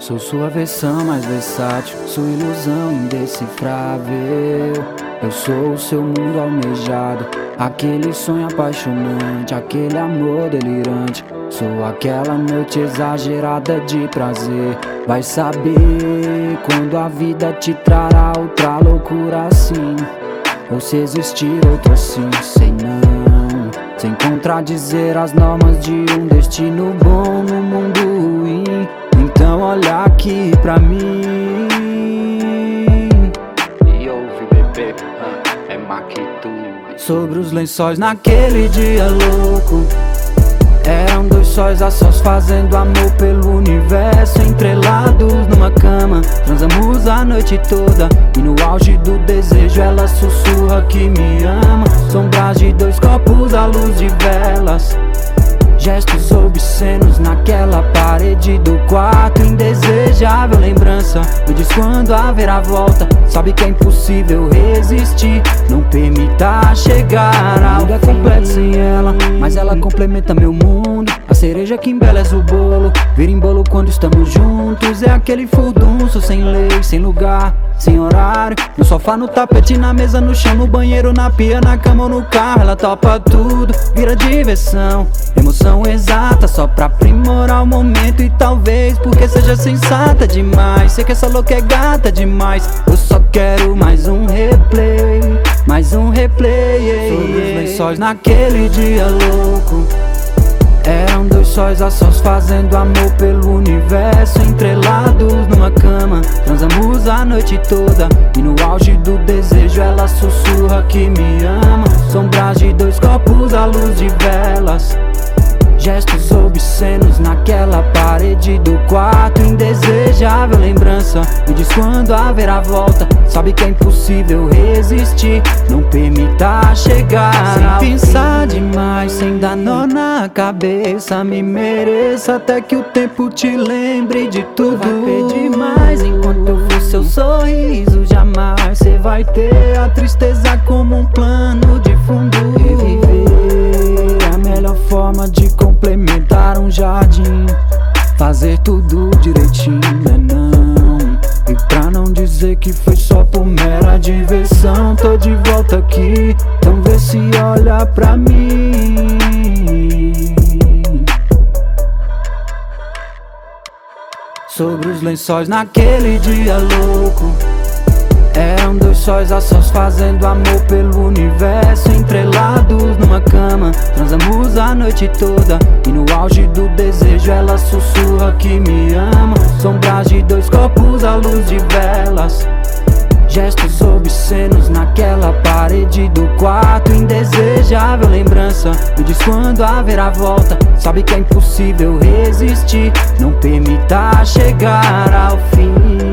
Sou sua versão mais versátil, sua ilusão indecifrável. Eu sou o seu mundo almejado, aquele sonho apaixonante, aquele amor delirante. Sou aquela noite exagerada de prazer. Vai saber quando a vida te trará outra loucura assim, ou se existir outro assim, sei não. Sem contradizer as normas de um destino bom no mundo ruim. Então olha aqui pra mim e ouve, bebê, é Maquito. Sobre os lençóis naquele dia louco, eram dois sóis a sós fazendo amor pelo universo, entrelados numa cama. Transamos a noite toda e no auge do desejo ela sussurra que me ama. Sombras de dois copos à luz de velas, gestos obscenos naquela parede do quarto. Indesejável lembrança, me diz quando haverá volta. Sabe que é impossível resistir, não permita chegar ao fim. É completo sem ela, mas ela complementa meu mundo. A cereja que embeleza o bolo, vira em bolo quando estamos juntos. É aquele furdunço sem lei, sem lugar, sem horário. No sofá, no tapete, na mesa, no chão, no banheiro, na pia, na cama ou no carro. Ela topa tudo, vira diversão, emoção exata, só pra aprimorar o momento. E talvez porque seja sensata demais, sei que essa louca é gata demais. Eu só quero mais um replay, mais um replay. Sobre os lençóis naquele dia louco, eram dois sóis a sós fazendo amor pelo universo, entrelados numa cama. Transamos a noite toda e no auge do desejo ela sussurra que me ama. Sombras de dois copos à luz de velas, gestos obscenos naquela parede do quarto. Indesejável lembrança, me diz quando haverá volta. Sabe que é impossível resistir, não permita chegar sem pensar demais, sem dar nó na cabeça. Me mereça até que o tempo te lembre de tudo. Vai pedir mais enquanto eu for seu sorriso. Jamais cê vai ter a tristeza como um plano de fundo. Reviver é a melhor forma de complementar um jardim, fazer tudo direitinho, né não? E pra não dizer que foi só por mera diversão, tô de volta aqui, então vê se olha pra mim. Sobre os lençóis naquele dia louco, eram dois sóis a sós fazendo amor pelo universo, entrelados numa cama. Transamos a noite toda e no auge do desejo ela sussurra que me ama. Sombras de dois copos à luz de velas, gestos obscenos naquela parede do quarto. Indesejável lembrança, me diz quando haverá volta. Sabe que é impossível resistir, não permita chegar ao fim.